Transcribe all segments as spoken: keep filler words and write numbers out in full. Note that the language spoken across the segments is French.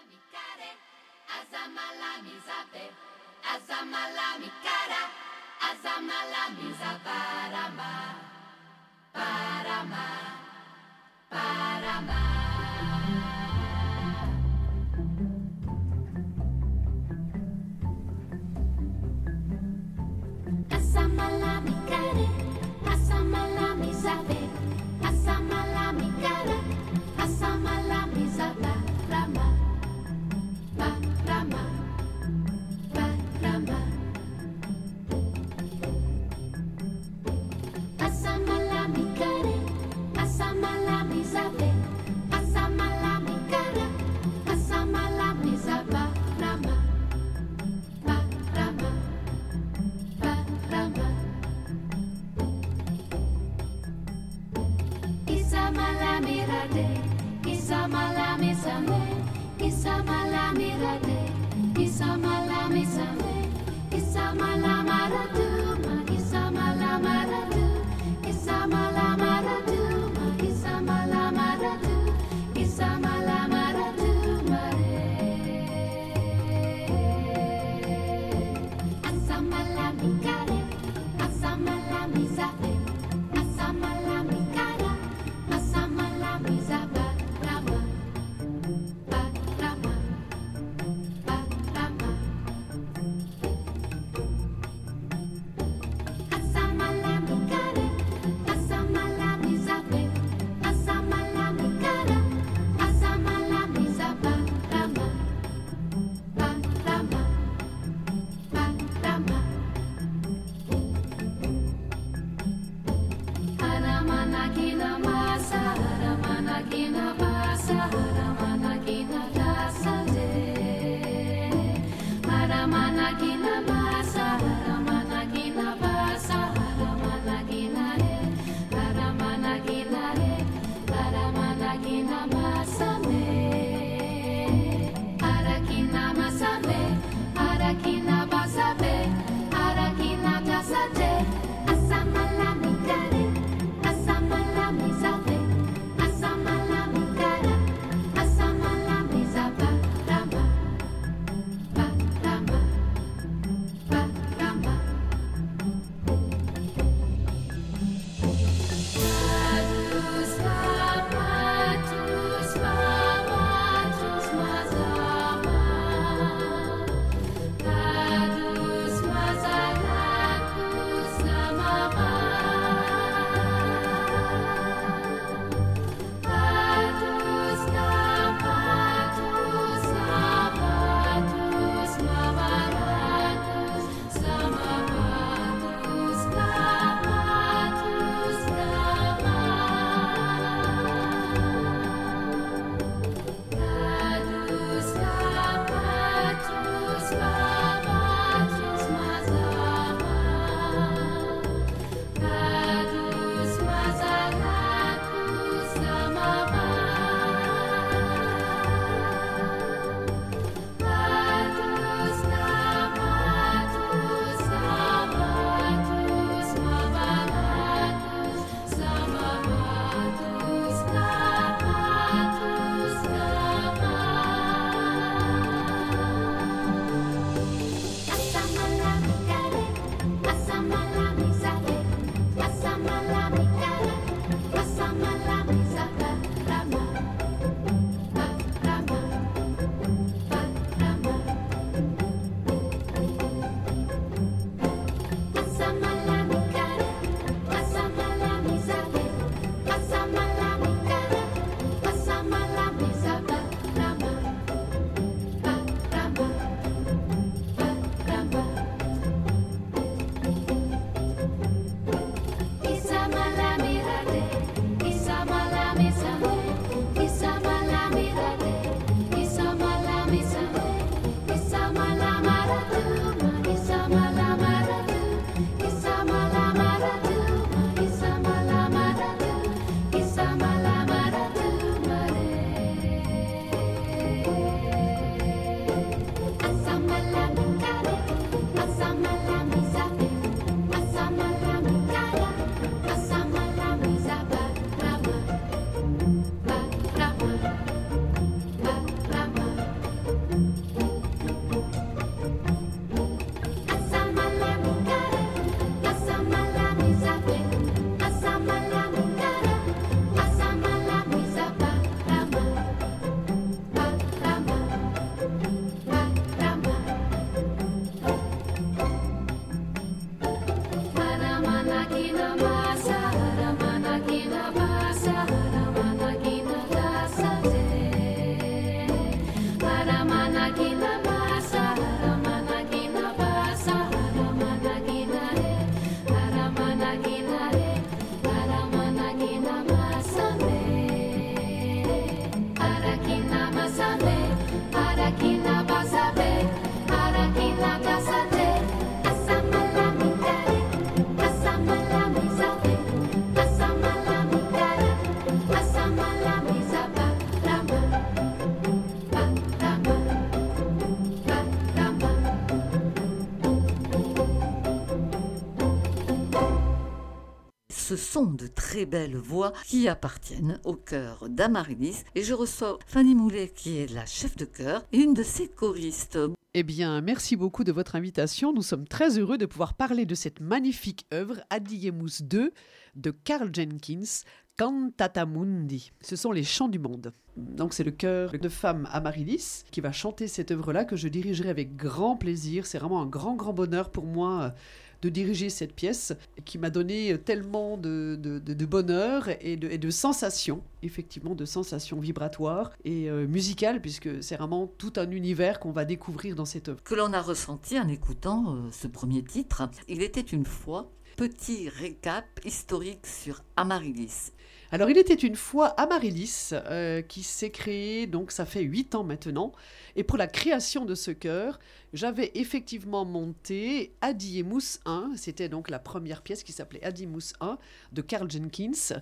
mi care, azamala mi zabe, azamala mi cara, azamala mi zabarama, parama, parama. Azamala mi care, azamala mi zabe, azamala mi cara, azamala mi zabarama, parama, parama. Azamala mi care, azamala mi zabe, azamala mi cara, azamala mi zabarama, parama, parama. Isamala mirade, isamala misame, isamala mirade, isamala misame, isamala maraduma, isamala maradu, isamala maraduma, isamala maradu, isamala maraduma. Asamala mi care, asamala mi zabe, asamala mi cara, asamala mi zaba, rama, ba, rama, ba, rama. Asamala mi care, asamala mi zabe, asamala mi cara, asamala mi zaba, rama, ba, rama, ba, rama. Haramana kina masa, haramana kina basa, haramana kina dasa de. Haramana kina masa, haramana kina basa, haramana kina re, haramana kina re, haramana kina masa me. Harakina masa me, harakina basa be, harakina dasa de. Asamala mi care, asamala mi zabe, asamala mi sont de très belles voix qui appartiennent au chœur d'Amaryllis. Et je reçois Fanny Moulet qui est la chef de chœur et une de ses choristes. Eh bien, merci beaucoup de votre invitation. Nous sommes très heureux de pouvoir parler de cette magnifique œuvre, Adiemus deux, de Karl Jenkins, Cantata Mundi. Ce sont les chants du monde. Donc c'est le chœur de femmes Amaryllis qui va chanter cette œuvre-là que je dirigerai avec grand plaisir. C'est vraiment un grand, grand bonheur pour moi de diriger cette pièce qui m'a donné tellement de, de, de, de bonheur et de, et de sensations, effectivement de sensations vibratoires et euh, musicales, puisque c'est vraiment tout un univers qu'on va découvrir dans cette œuvre. Que l'on a ressenti en écoutant euh, ce premier titre. Il était une fois, petit récap historique sur Amaryllis. Alors, il était une fois Amaryllis euh, qui s'est créé, donc ça fait huit ans maintenant. Et pour la création de ce chœur, j'avais effectivement monté Adiemus un, c'était donc la première pièce qui s'appelait Adiemus un de Karl Jenkins,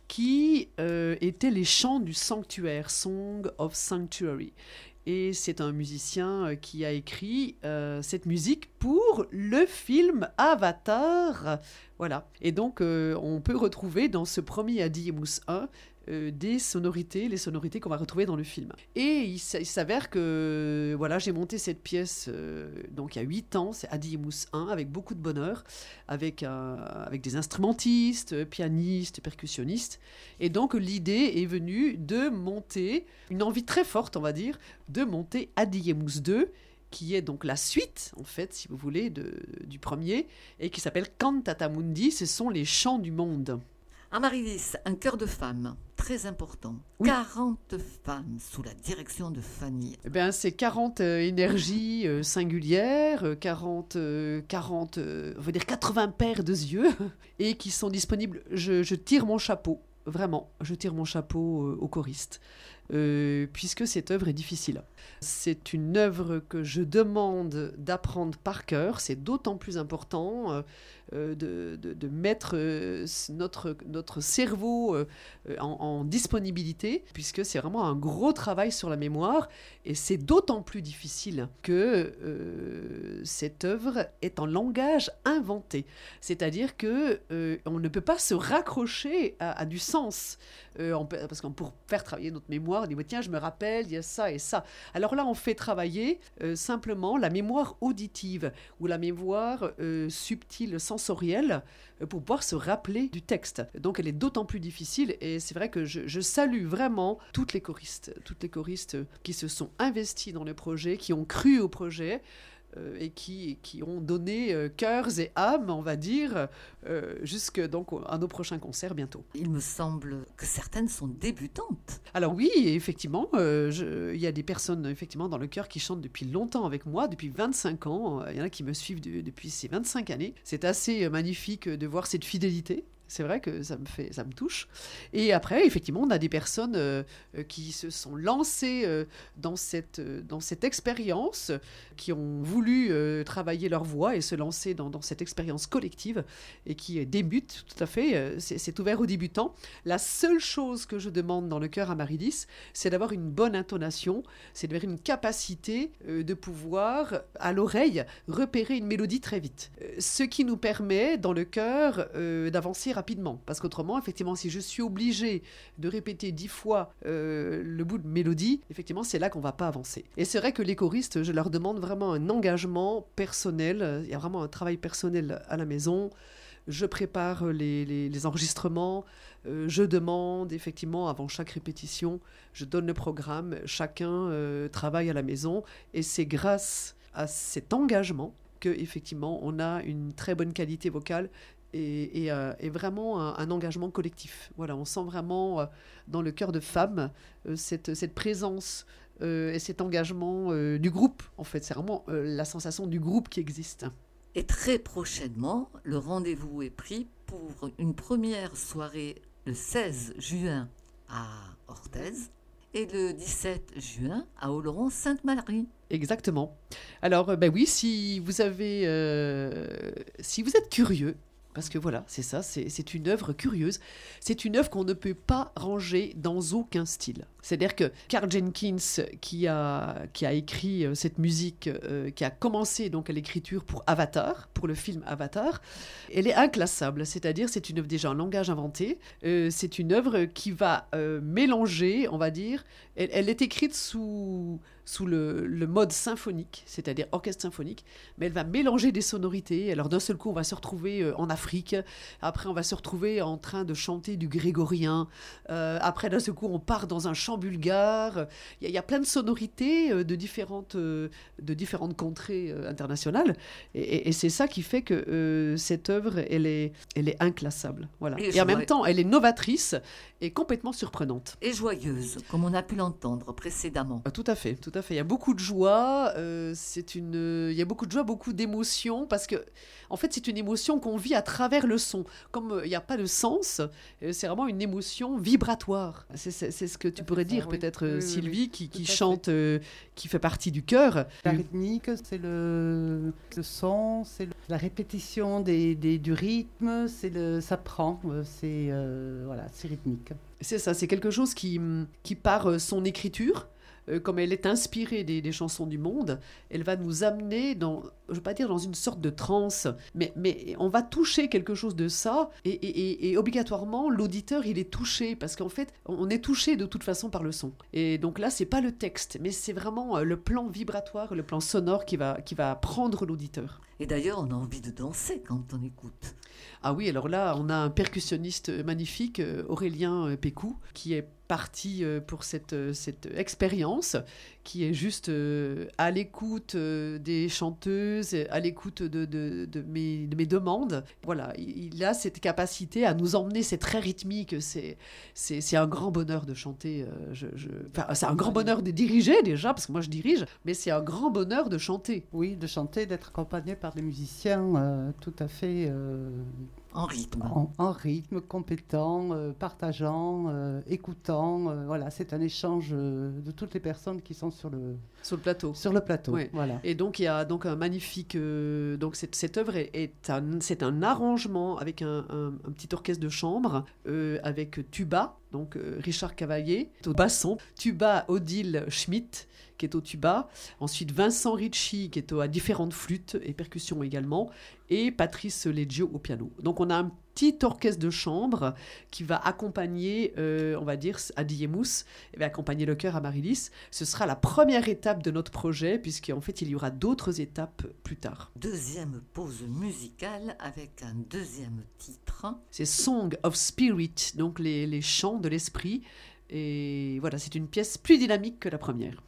qui euh, était les chants du sanctuaire, Song of Sanctuary. Et c'est un musicien qui a écrit euh, cette musique pour le film Avatar. Voilà. Et donc, euh, on peut retrouver dans ce premier Adiemus un euh, des sonorités, les sonorités qu'on va retrouver dans le film. Et il, il s'avère que voilà, j'ai monté cette pièce euh, donc il y a huit ans, c'est Adiemus un, avec beaucoup de bonheur, avec, un, avec des instrumentistes, pianistes, percussionnistes. Et donc, l'idée est venue de monter, une envie très forte, on va dire, de monter Adiemus deux, qui est donc la suite, en fait, si vous voulez, de, du premier, et qui s'appelle Cantata Mundi, ce sont les chants du monde. Amaryllis, un chœur de femmes, très important. Oui. quarante femmes sous la direction de Fanny. Eh bien, c'est quarante euh, énergies euh, singulières, quarante, euh, quarante euh, on va dire quatre-vingts paires de yeux, et qui sont disponibles. Je, je tire mon chapeau, vraiment, je tire mon chapeau euh, aux choristes. Euh, puisque cette œuvre est difficile. C'est une œuvre que je demande d'apprendre par cœur, c'est d'autant plus important euh, de, de, de mettre euh, notre, notre cerveau euh, en, en disponibilité, puisque c'est vraiment un gros travail sur la mémoire, et c'est d'autant plus difficile que euh, cette œuvre est en langage inventé, c'est-à-dire que euh, on ne peut pas se raccrocher à, à du sens, euh, on peut, parce qu'on pour faire travailler notre mémoire, on dit tiens, je me rappelle, il y a ça et ça. Alors là, on fait travailler euh, simplement la mémoire auditive ou la mémoire euh, subtile, sensorielle, euh, pour pouvoir se rappeler du texte. Donc, elle est d'autant plus difficile, et c'est vrai que je, je salue vraiment toutes les choristes, toutes les choristes qui se sont investis dans le projet, qui ont cru au projet, Euh, et qui, qui ont donné euh, cœurs et âmes, on va dire, euh, jusque donc à nos prochains concerts bientôt. Il me semble que certaines sont débutantes. Alors oui, effectivement, euh, je, il y a des personnes effectivement dans le chœur qui chantent depuis longtemps avec moi, depuis vingt-cinq ans. Il y en a qui me suivent de, depuis ces vingt-cinq années. C'est assez magnifique de voir cette fidélité. C'est vrai que ça me fait, ça me touche. Et après, effectivement, on a des personnes euh, qui se sont lancées euh, dans cette, euh, dans cette expérience, qui ont voulu euh, travailler leur voix et se lancer dans, dans cette expérience collective, et qui euh, débutent tout à fait. Euh, c'est, c'est ouvert aux débutants. La seule chose que je demande dans le chœur Amaryllis, c'est d'avoir une bonne intonation, c'est d'avoir une capacité euh, de pouvoir, à l'oreille, repérer une mélodie très vite. Euh, ce qui nous permet, dans le chœur, euh, d'avancer rapidement, parce qu'autrement, effectivement, si je suis obligée de répéter dix fois euh, le bout de mélodie, effectivement, c'est là qu'on va pas avancer. Et c'est vrai que les choristes, je leur demande vraiment un engagement personnel, il y a vraiment un travail personnel à la maison. Je prépare les, les, les enregistrements, euh, je demande effectivement avant chaque répétition, je donne le programme, chacun euh, travaille à la maison, et c'est grâce à cet engagement que effectivement on a une très bonne qualité vocale. Et, et, euh, et vraiment un, un engagement collectif. Voilà, on sent vraiment euh, dans le cœur de femmes euh, cette, cette présence euh, et cet engagement euh, du groupe. En fait, c'est vraiment euh, la sensation du groupe qui existe. Et très prochainement, le rendez-vous est pris pour une première soirée le seize juin à Orthez et le dix-sept juin à Oloron-Sainte-Marie. Exactement. Alors, ben oui, si vous avez, euh, si vous êtes curieux, Parce que voilà, c'est ça, c'est, c'est une œuvre curieuse. C'est une œuvre qu'on ne peut pas ranger dans aucun style. C'est-à-dire que Karl Jenkins, qui a, qui a écrit euh, cette musique, euh, qui a commencé donc à l'écriture pour Avatar, pour le film Avatar, elle est inclassable. C'est-à-dire, c'est une œuvre déjà en langage inventé. Euh, c'est une œuvre qui va euh, mélanger, on va dire, elle, elle est écrite sous... sous le, le mode symphonique, c'est-à-dire orchestre symphonique, mais elle va mélanger des sonorités. Alors d'un seul coup, on va se retrouver euh, en Afrique, après on va se retrouver en train de chanter du grégorien, euh, après d'un seul coup, on part dans un chant bulgare. Il y, y a plein de sonorités euh, de, différentes, euh, de différentes contrées euh, internationales, et, et, et c'est ça qui fait que euh, cette œuvre, elle est, elle est inclassable. Voilà. Et, et en même temps, elle est novatrice et complètement surprenante. Et joyeuse, comme on a pu l'entendre précédemment. Ah, tout à fait, tout à fait. Il y a beaucoup de joie, euh, c'est une... il y a beaucoup de joie, beaucoup d'émotion, parce que, en fait, c'est une émotion qu'on vit à travers le son. Comme euh, il n'y a pas de sens, euh, c'est vraiment une émotion vibratoire. C'est, c'est, c'est ce que tu pourrais dire, oui. peut-être, oui, Sylvie, oui, oui. qui, qui chante, euh, qui fait partie du chœur. La rythmique, c'est le, le son, c'est le... la répétition des, des, du rythme, c'est le... ça prend, c'est, euh, voilà, c'est rythmique. C'est ça, c'est quelque chose qui, qui par son écriture, euh, comme elle est inspirée des, des chansons du monde, elle va nous amener dans, je ne veux pas dire dans une sorte de transe, mais, mais on va toucher quelque chose de ça, et, et, et, et obligatoirement, l'auditeur, il est touché, parce qu'en fait, on est touché de toute façon par le son. Et donc là, c'est pas le texte, mais c'est vraiment le plan vibratoire, le plan sonore qui va, qui va prendre l'auditeur. Et d'ailleurs, on a envie de danser quand on écoute. Ah oui, alors là, on a un percussionniste magnifique, Aurélien Pécou, qui est parti pour cette, cette expérience, qui est juste à l'écoute des chanteuses, à l'écoute de, de, de, mes, de mes demandes. Voilà, il a cette capacité à nous emmener, c'est très rythmique, c'est, c'est, c'est un grand bonheur de chanter. Je, je... Enfin, c'est un grand bonheur de diriger déjà, parce que moi je dirige, mais c'est un grand bonheur de chanter. Oui, de chanter, d'être accompagné par des musiciens euh, tout à fait... Euh... En rythme. En, en rythme, compétent, euh, partageant, euh, écoutant. Euh, voilà, c'est un échange euh, de toutes les personnes qui sont sur le, sur le plateau. Sur le plateau, ouais. Voilà. Et donc, il y a donc un magnifique... Euh, donc, cette, cette œuvre est, est, un, c'est un arrangement avec un, un, un petit orchestre de chambre, euh, avec tuba, donc euh, Richard Cavalier, au basson, tuba Odile Schmidt, qui est au tuba, ensuite Vincent Ricci, qui est à différentes flûtes et percussions également, et Patrice Leggio au piano. Donc on a un petit orchestre de chambre qui va accompagner, euh, on va dire, Adi Yemous, et va accompagner le chœur Amaryllis. Ce sera la première étape de notre projet, puisqu'en fait il y aura d'autres étapes plus tard. Deuxième pause musicale avec un deuxième titre. C'est Song of Spirit, donc les, les chants de l'esprit. Et voilà, c'est une pièce plus dynamique que la première.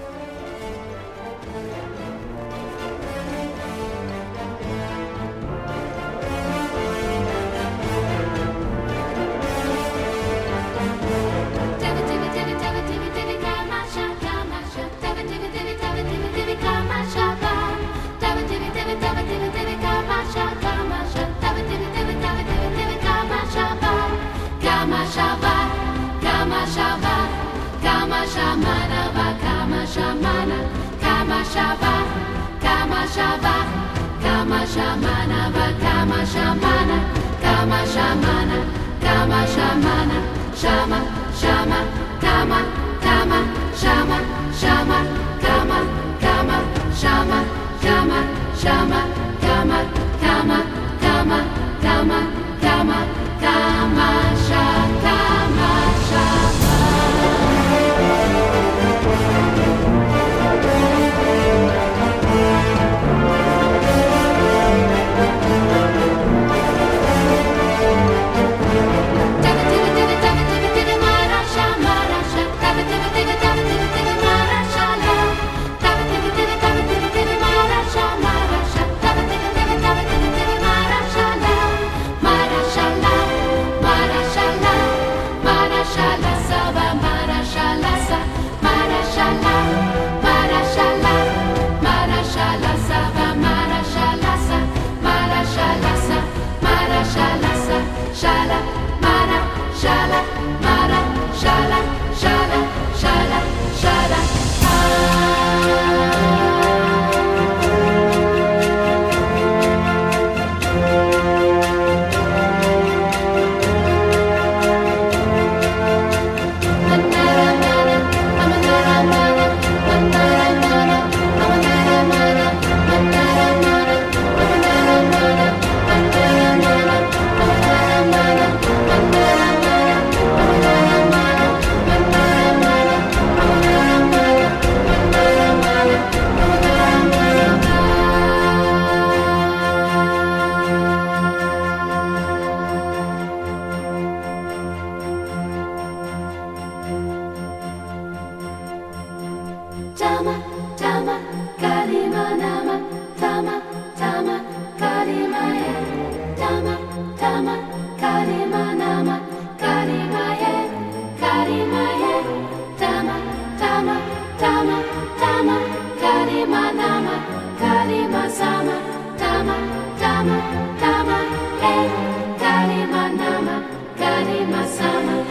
Shamana, Kama Shava, Kama Shava, Kama Shamana, Kama Shamana, Kama Shamana, Kama Shamana, Shama, Shama, Kama, Kama, Shama, Shama, Kama, Kama, Shama, Kama, Shama, Kama, Kama, Kama, Kama, Kama, Kama, Shama, Kama, Shama. Tama, tama, kalima nama, tama, tama, kalima ye. Tama, tama, kalima nama, kalima ye, kalima ye. Tama, tama, tama, tama, kalima nama, kalima sama. Tama, tama, tama, eh, kalima nama, kalima sama.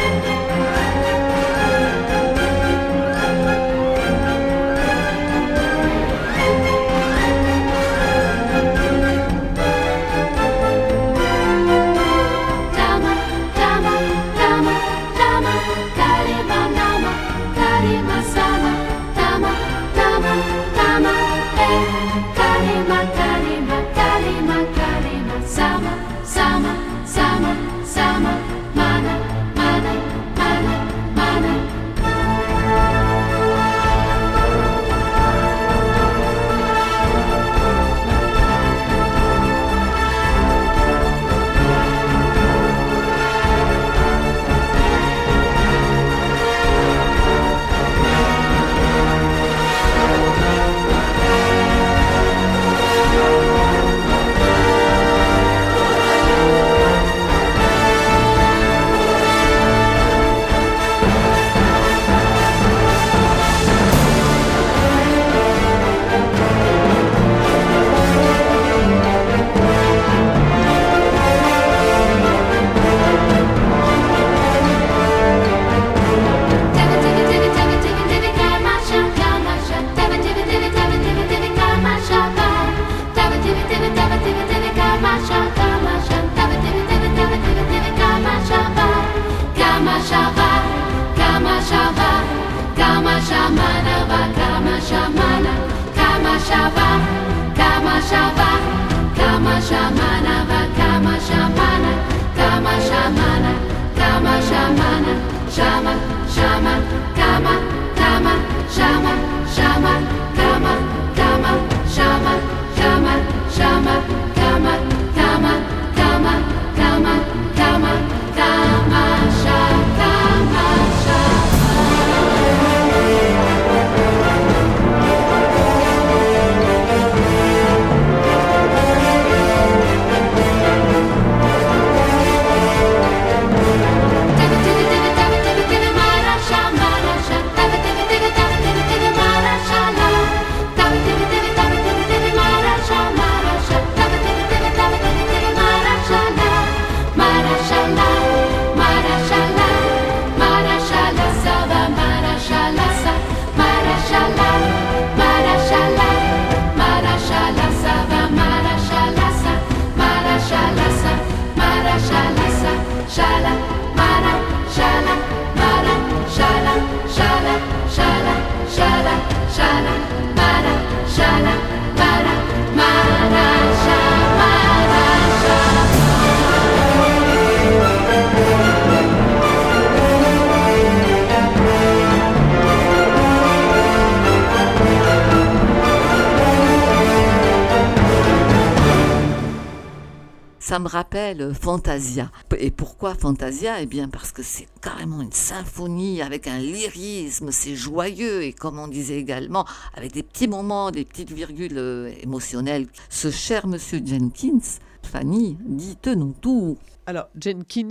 Ça me rappelle Fantasia. Et pourquoi Fantasia ? Eh bien parce que c'est carrément une symphonie avec un lyrisme, c'est joyeux et comme on disait également, avec des petits moments, des petites virgules euh, émotionnelles. Ce cher monsieur Jenkins, Fanny, dites-nous tout. Alors, Jenkins,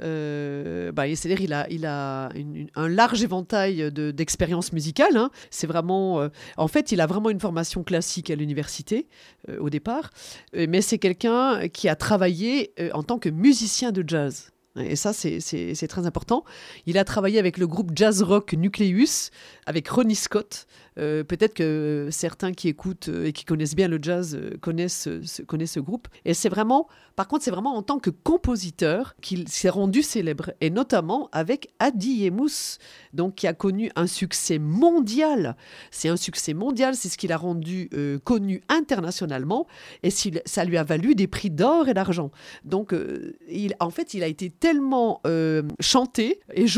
euh, bah, c'est-à-dire il a, il a une, une, un large éventail de, d'expériences musicales. Hein. C'est vraiment, euh, en fait, il a vraiment une formation classique à l'université euh, au départ, euh, mais c'est quelqu'un qui a travaillé euh, en tant que musicien de jazz. Et ça, c'est, c'est, c'est très important. Il a travaillé avec le groupe jazz rock Nucleus, avec Ronnie Scott. Euh, peut-être que certains qui écoutent et qui connaissent bien le jazz connaissent, connaissent ce groupe. Et c'est vraiment, par contre, c'est vraiment en tant que compositeur qu'il s'est rendu célèbre, et notamment avec Adi Yemous, donc qui a connu un succès mondial. C'est un succès mondial, c'est ce qui l'a rendu euh, connu internationalement, et ça lui a valu des prix d'or et d'argent. Donc, euh, il, en fait, il a été tellement euh, chanté et joué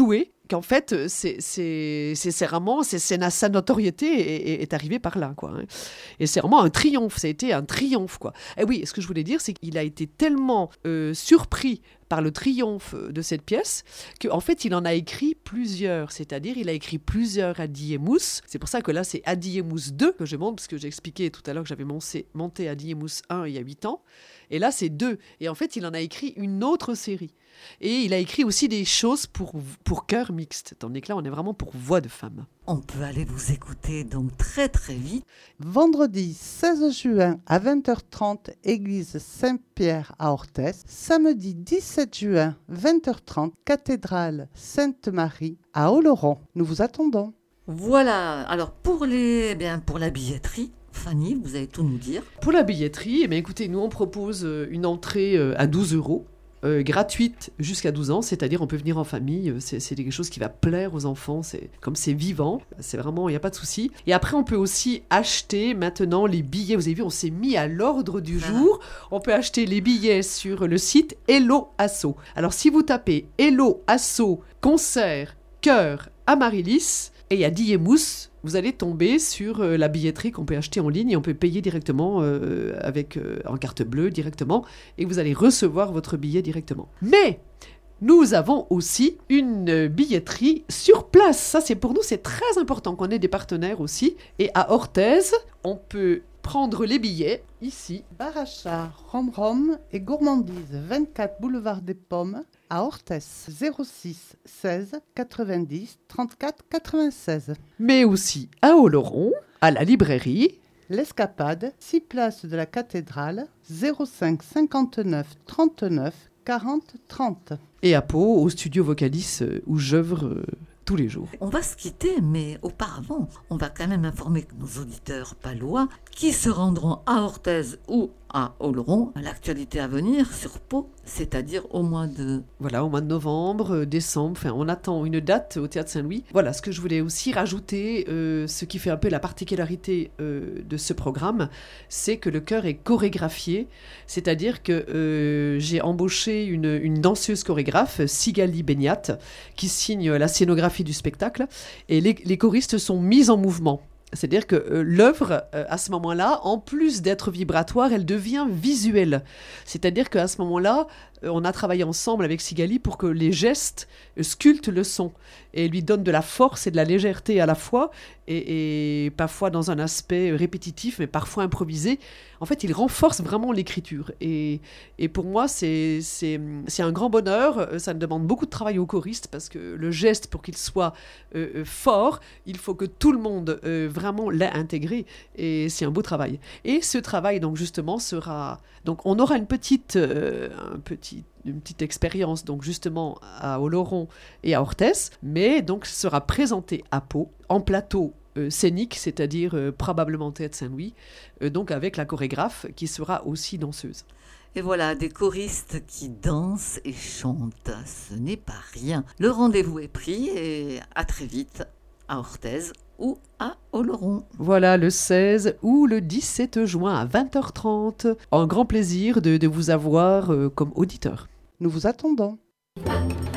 qu'en fait, c'est, c'est, c'est, c'est vraiment, c'est, c'est, sa notoriété est, est arrivée par là, quoi. Hein. Et c'est vraiment un triomphe, ça a été un triomphe, quoi. Et oui, ce que je voulais dire, c'est qu'il a été tellement euh, surpris par le triomphe de cette pièce, qu'en fait, il en a écrit plusieurs. C'est-à-dire, il a écrit plusieurs Adiemus. C'est pour ça que là, c'est Adiemus deux que je monte, parce que j'ai expliqué tout à l'heure que j'avais monté, monté Adiemus un il y a huit ans. Et là, c'est deux. Et en fait, il en a écrit une autre série. Et il a écrit aussi des choses pour, pour chœur mixte. Tandis que là, on est vraiment pour voix de femme. On peut aller vous écouter donc très très vite. Vendredi seize juin à vingt heures trente, église Saint-Pierre à Orthez. Samedi dix-sept juin, vingt heures trente, cathédrale Sainte-Marie à Oloron. Nous vous attendons. Voilà, alors pour, les, eh bien, pour la billetterie, Fanny, vous allez tout nous dire. Pour la billetterie, eh bien, écoutez, nous on propose une entrée à douze euros. Euh, gratuite jusqu'à douze ans, c'est-à-dire on peut venir en famille, c'est, c'est quelque chose qui va plaire aux enfants, c'est, comme c'est vivant, c'est vraiment, il n'y a pas de souci. Et après, on peut aussi acheter maintenant les billets, vous avez vu, on s'est mis à l'ordre du jour, on peut acheter les billets sur le site Hello Asso. Alors si vous tapez Hello Asso, concert, chœur, Amaryllis, et à Adiemus, vous allez tomber sur euh, la billetterie qu'on peut acheter en ligne et on peut payer directement euh, avec, euh, en carte bleue directement et vous allez recevoir votre billet directement. Mais nous avons aussi une billetterie sur place. Ça, c'est pour nous, c'est très important qu'on ait des partenaires aussi. Et à Orthez, on peut prendre les billets ici. Bar à chat, Rom Rom et Gourmandise, vingt-quatre boulevard des Pommes à Orthez, zéro six seize quatre-vingt-dix trente-quatre quatre-vingt-seize. Mais aussi à Oloron, à la librairie. L'Escapade, six place de la Cathédrale, zéro cinq cinquante-neuf trente-neuf quarante trente. Et à Pau, au studio Vocalis où j'œuvre euh, tous les jours. On va se quitter, mais auparavant, on va quand même informer nos auditeurs palois qui se rendront à Orthez ou à Oloron, l'actualité à venir sur Pau, c'est-à-dire au mois de... Voilà, au mois de novembre, euh, décembre, enfin, on attend une date au Théâtre Saint-Louis. Voilà, ce que je voulais aussi rajouter, euh, ce qui fait un peu la particularité euh, de ce programme, c'est que le chœur est chorégraphié, c'est-à-dire que euh, j'ai embauché une, une danseuse chorégraphe, Sigali Beignat, qui signe la scénographie du spectacle, et les, les choristes sont mis en mouvement. C'est-à-dire que euh, l'œuvre, euh, à ce moment-là, en plus d'être vibratoire, elle devient visuelle. C'est-à-dire qu'à ce moment-là, euh, on a travaillé ensemble avec Sigali pour que les gestes euh, sculptent le son et lui donnent de la force et de la légèreté à la fois, et, et parfois dans un aspect répétitif, mais parfois improvisé. En fait, il renforce vraiment l'écriture. Et, et pour moi, c'est, c'est, c'est un grand bonheur. Ça demande beaucoup de travail aux choristes parce que le geste, pour qu'il soit euh, fort, il faut que tout le monde euh, vraiment l'ait intégré. Et c'est un beau travail. Et ce travail, donc justement, sera... Donc on aura une petite, euh, un petit, une petite expérience, donc justement à Oloron et à Orthez, mais donc sera présenté à Pau, en plateau Euh, scénique, c'est-à-dire euh, probablement Théâtre Saint-Louis, euh, donc avec la chorégraphe qui sera aussi danseuse. Et voilà, des choristes qui dansent et chantent, ce n'est pas rien. Le rendez-vous est pris et à très vite à Orthez ou à Oloron. Voilà, le seize ou le dix-sept juin à vingt heures trente. Un grand plaisir de, de vous avoir euh, comme auditeur. Nous vous attendons. Pa,